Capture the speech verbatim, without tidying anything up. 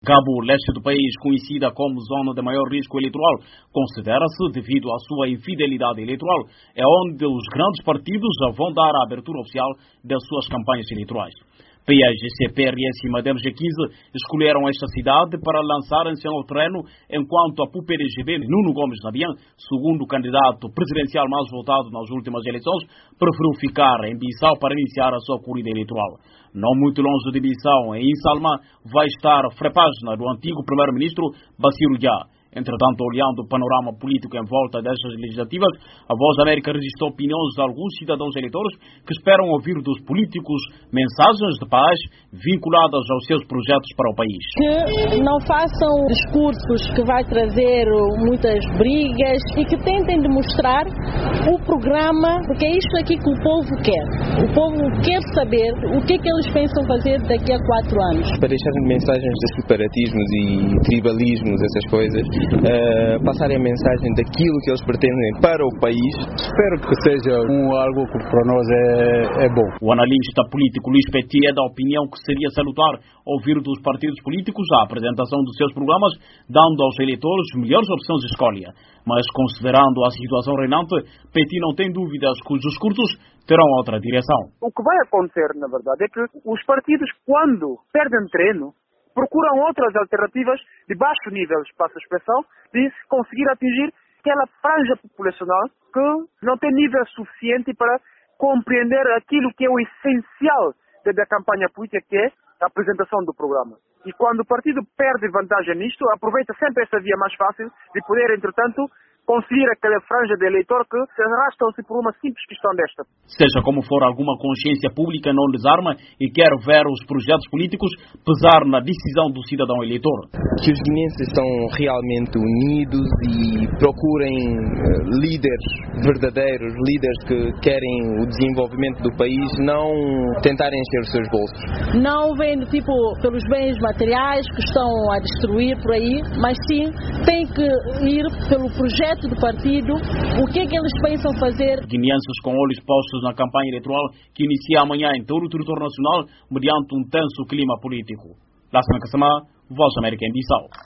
Cabo Leste do país, conhecida como zona de maior risco eleitoral, considera-se, devido à sua infidelidade eleitoral, é onde os grandes partidos vão dar a abertura oficial das suas campanhas eleitorais. P S G C, P R S e Madem G quinze escolheram esta cidade para lançarem-se ao terreno, enquanto a P U P D G B, Nuno Gomes Nabian, segundo candidato presidencial mais votado nas últimas eleições, preferiu ficar em Bissau para iniciar a sua corrida eleitoral. Não muito longe de Bissau, em Insalma, vai estar a página do antigo primeiro-ministro Bassirou Dia. Entretanto, olhando o panorama político em volta destas legislativas, a Voz da América registrou opiniões de alguns cidadãos eleitores que esperam ouvir dos políticos mensagens de paz vinculadas aos seus projetos para o país. Que não façam discursos que vai trazer muitas brigas e que tentem demonstrar o programa, porque é isto aqui que o povo quer. O povo quer saber o que é que eles pensam fazer daqui a quatro anos. Para deixar mensagens de separatismos e tribalismos, essas coisas, Uh, passarem a mensagem daquilo que eles pretendem para o país. Espero que seja um, algo que para nós é, é bom. O analista político Luís Petit é da opinião que seria salutar ouvir dos partidos políticos a apresentação dos seus programas, dando aos eleitores melhores opções de escolha. Mas, considerando a situação reinante, Petit não tem dúvidas que os discursos terão outra direção. O que vai acontecer, na verdade, é que os partidos, quando perdem treino, procuram outras alternativas de baixo nível, espaço de expressão, de conseguir atingir aquela franja populacional que não tem nível suficiente para compreender aquilo que é o essencial da campanha política, que é a apresentação do programa. E quando o partido perde vantagem nisto, aproveita sempre esta via mais fácil de poder, entretanto, conseguir aquela franja de eleitor que se arrastam-se por uma simples questão desta. Seja como for, alguma consciência pública não desarma e quer ver os projetos políticos pesar na decisão do cidadão eleitor. Que os guineenses estão realmente unidos e procurem líderes verdadeiros, líderes que querem o desenvolvimento do país, não tentarem encher os seus bolsos. Não vendo tipo pelos bens materiais que estão a destruir por aí, mas sim tem que ir pelo projeto do partido, o que é que eles pensam fazer. Guineenses com olhos postos na campanha eleitoral que inicia amanhã em todo o território nacional mediante um tenso clima político. Lassana Kassamá, Voz da América em Bissau.